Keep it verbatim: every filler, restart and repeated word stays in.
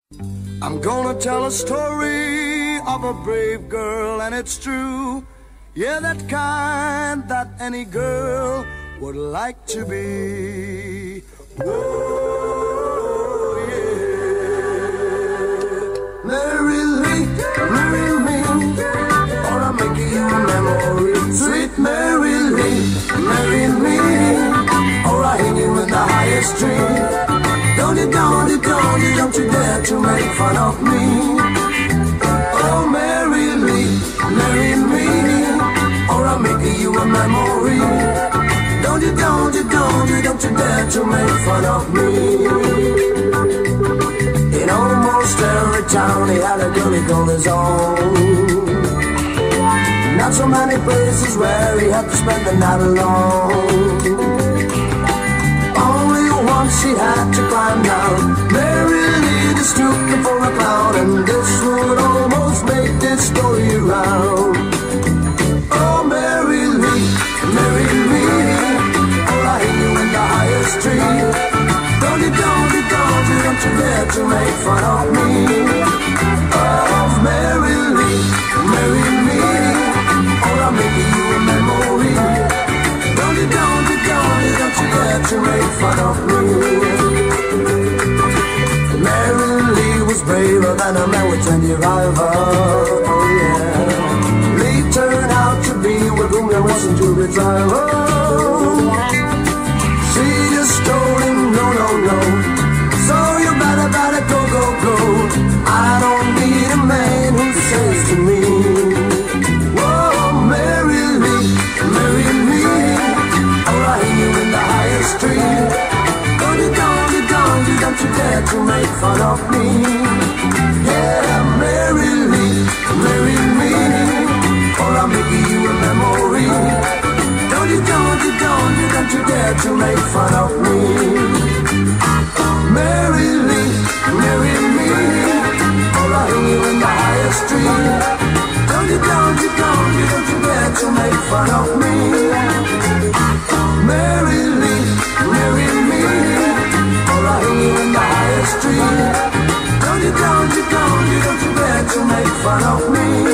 I'm gonna tell a story of a brave girl, and it's true. Yeah, that kind that any girl would like to be. Whoa, yeah. Mary Lee, marry me, or I'll make you a memory. Sweet Mary Lee, marry me, or I'll hang you in the highest tree. Don't you, don't you, don't you, don't you dare to make fun of me. Oh, Mary Lee, marry me, or I'm making you a memory. Don't you, don't you, don't you, don't you dare to make fun of me. In almost every town he had a girl he called his own. Not so many places where he had to spend the night alone. She had to climb down. Mary Lee just looking for a clown, and this would almost make this story round. Oh, Mary Lee, marry me, or I'll hang you in the highest tree. Don't you, don't you, don't you, don't you dare to make fun of me. Oh, Mary Lee, marry me, or I'm making you a memory. Don't you, don't you, don't you, don't you dare to make fun of me. Mary Lee was braver than a man with twenty rivals. Oh yeah. Lee turned out to be with whom there wasn't to be rival. She just told him no, no, no. So you better, better go, go, go. I don't need a man who says to me, whoa, Mary Lee, marry me, or I'll hang you in the highest tree. Don't you, don't you, don't you, don't you dare to make fun of me. Yeah, Mary Lee, marry me, or I'm making you a memory. Don't you, don't you, don't you, don't you dare to make fun of me. Mary Lee, marry me, or I'll hang you in the highest tree. Don't you, don't you, don't you, don't you dare to make fun of me. Mary Lee, marry me, or I'll hang you in the highest tree. Don't you, don't you, don't you, don't you dare to make fun of me.